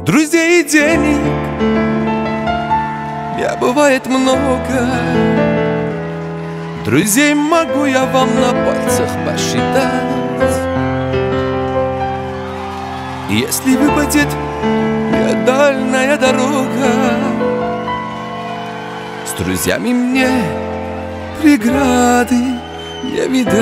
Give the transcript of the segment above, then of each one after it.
Друзей и денег не бывает много. Друзей могу я вам на пальцах посчитать. Если выпадет дальняя дорога, с друзьями мне преграды не видать.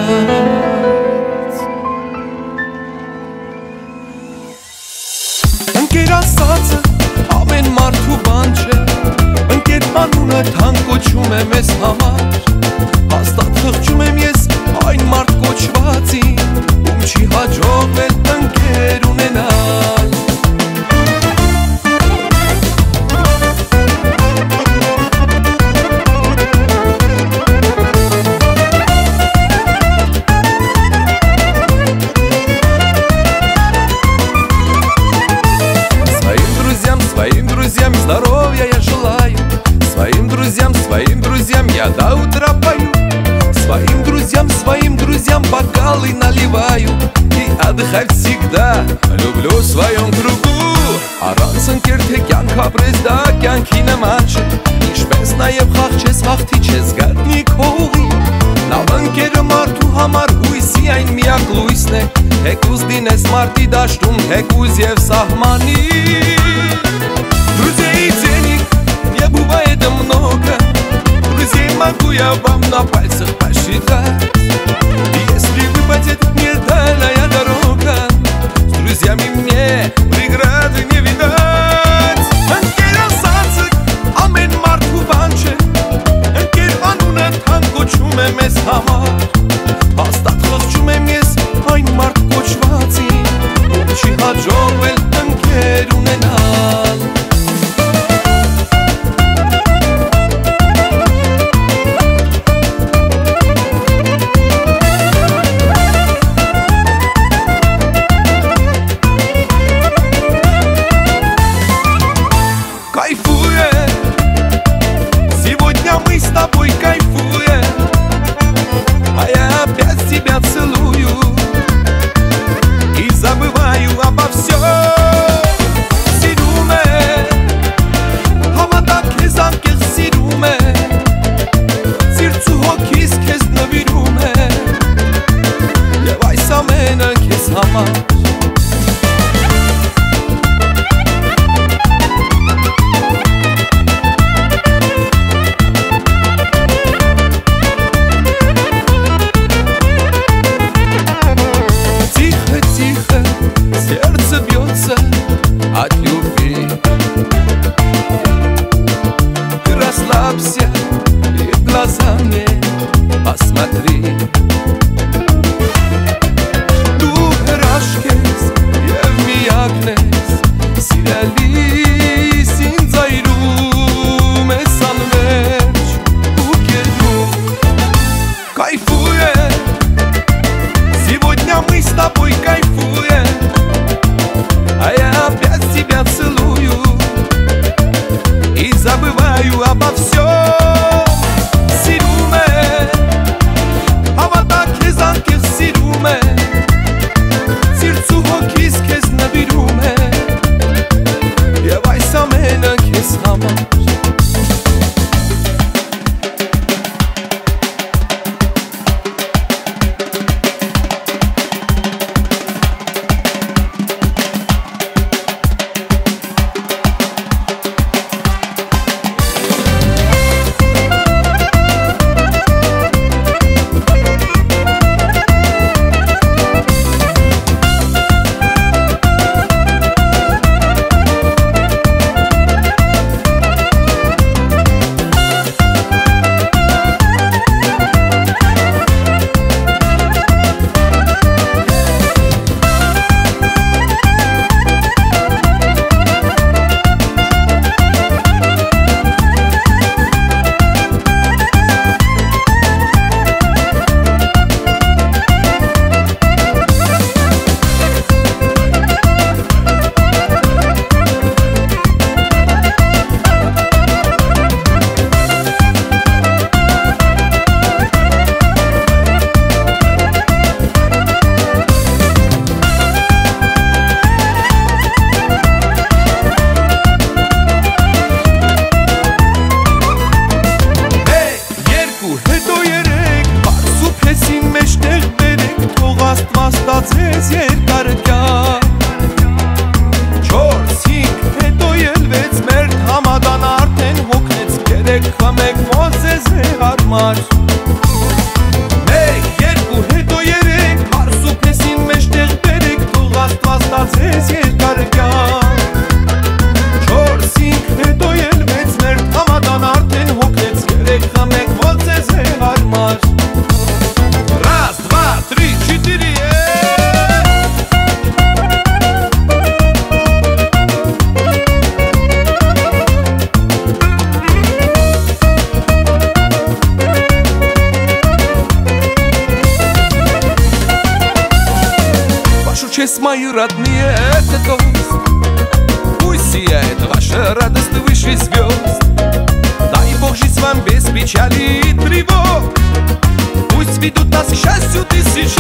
Ընկեր ասածը ամեն մարդու բան չէ, ընկեր անունը թանկ կոչում է մեզ համար, հաստատ խղճում եմ ես այն մարդ կոչվածին, ում չի հաջողվել ընկեր ունենալ։ Здоровья я желаю своим друзьям я до утра пою. Своим друзьям бокалы наливаю. И отдыхать всегда люблю в своем кругу. Առանց ընկեր թե կյանք ապրես դա կյանքի նման չէ, ինչպես նաև խաղ հաղթի չես գտնի քո ուղին։ Լավ ընկերը մարդու համար հույսի այն միակ լույսն է, թեկուզ դինես մարտի դաշտում, թեկուզ և սահմանի։ Друзей денег не бывает много, друзей могу я вам на пальцах посчитать. Если выпадет мне дальняя дорога, с друзьями мне преграды не видать. Ընկեր ասածը ամեն մարդու բան չէ, ընկեր անունը թանկ կոչում է մեզ համար, հաստատ խղճում եմ ես այն մարդ կոչվածին, ում չի հաջողվել ընկեր ունենալ։ честь мои родные, это тост. Пусть сияет ваша радость выше звезд. Дай Бог жить вам без печали и тревог. Пусть ведут нас к счастью тысячи